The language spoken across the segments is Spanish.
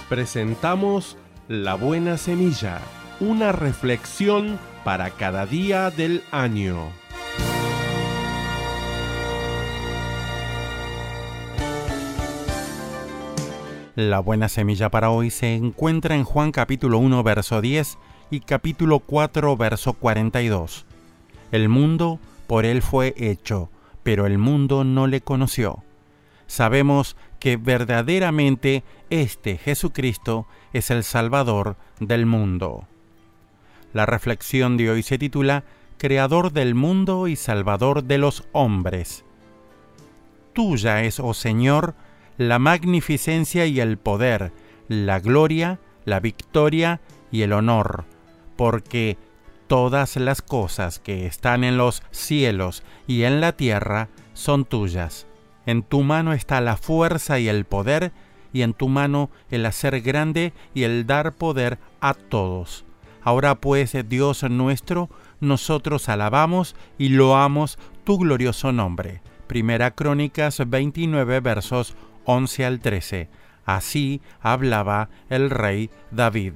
presentamos La Buena Semilla, una reflexión para cada día del año. La buena semilla para hoy se encuentra en Juan capítulo 1, verso 10 y capítulo 4, verso 42. El mundo por él fue hecho, pero el mundo no le conoció. Sabemos que verdaderamente este Jesucristo es el Salvador del mundo. La reflexión de hoy se titula Creador del mundo y Salvador de los hombres. Tuya es, oh Señor, la magnificencia y el poder, la gloria, la victoria y el honor, porque todas las cosas que están en los cielos y en la tierra son tuyas. En tu mano está la fuerza y el poder, y en tu mano el hacer grande y el dar poder a todos. Ahora pues, Dios nuestro, nosotros alabamos y loamos tu glorioso nombre. Primera Crónicas 29, versos 11 al 13. Así hablaba el rey David.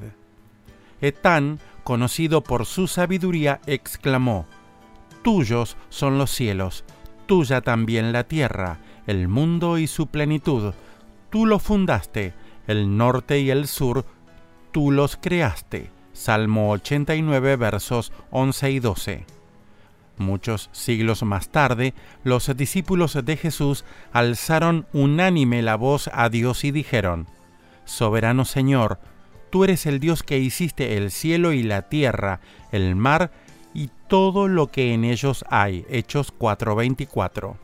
Etán, conocido por su sabiduría, exclamó: Tuyos son los cielos, tuya también la tierra, el mundo y su plenitud. Tú lo fundaste, el norte y el sur, tú los creaste. Salmo 89, versos 11 y 12. Muchos siglos más tarde, los discípulos de Jesús alzaron unánime la voz a Dios y dijeron: Soberano Señor, tú eres el Dios que hiciste el cielo y la tierra, el mar y todo lo que en ellos hay. Hechos 4:24.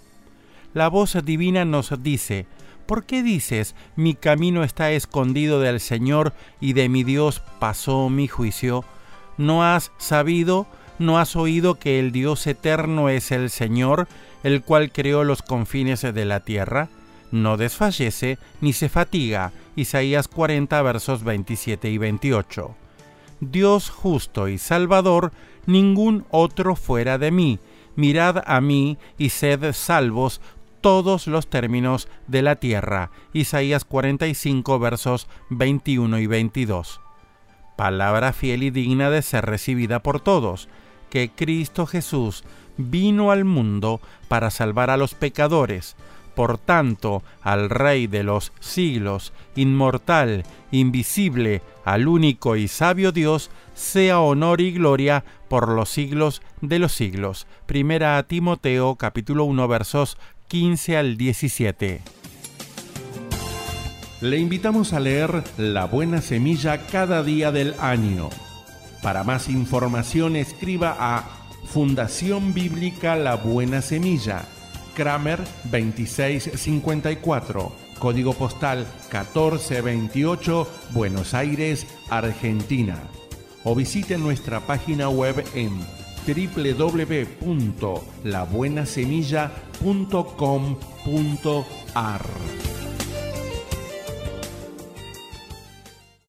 La voz divina nos dice: ¿por qué dices, mi camino está escondido del Señor y de mi Dios pasó mi juicio? ¿No has sabido, no has oído que el Dios eterno es el Señor, el cual creó los confines de la tierra? No desfallece ni se fatiga. Isaías 40, versos 27 y 28. Dios justo y salvador, ningún otro fuera de mí. Mirad a mí y sed salvos todos los términos de la tierra. Isaías 45, versos 21 y 22. Palabra fiel y digna de ser recibida por todos, que Cristo Jesús vino al mundo para salvar a los pecadores. Por tanto, al Rey de los siglos, inmortal, invisible, al único y sabio Dios, sea honor y gloria por los siglos de los siglos. Primera a Timoteo, capítulo 1, versos 15 al 17. Le invitamos a leer La Buena Semilla cada día del año. Para más información escriba a Fundación Bíblica La Buena Semilla, Kramer 2654, código postal 1428, Buenos Aires, Argentina. O visite nuestra página web en www.labuenasemilla.com.ar.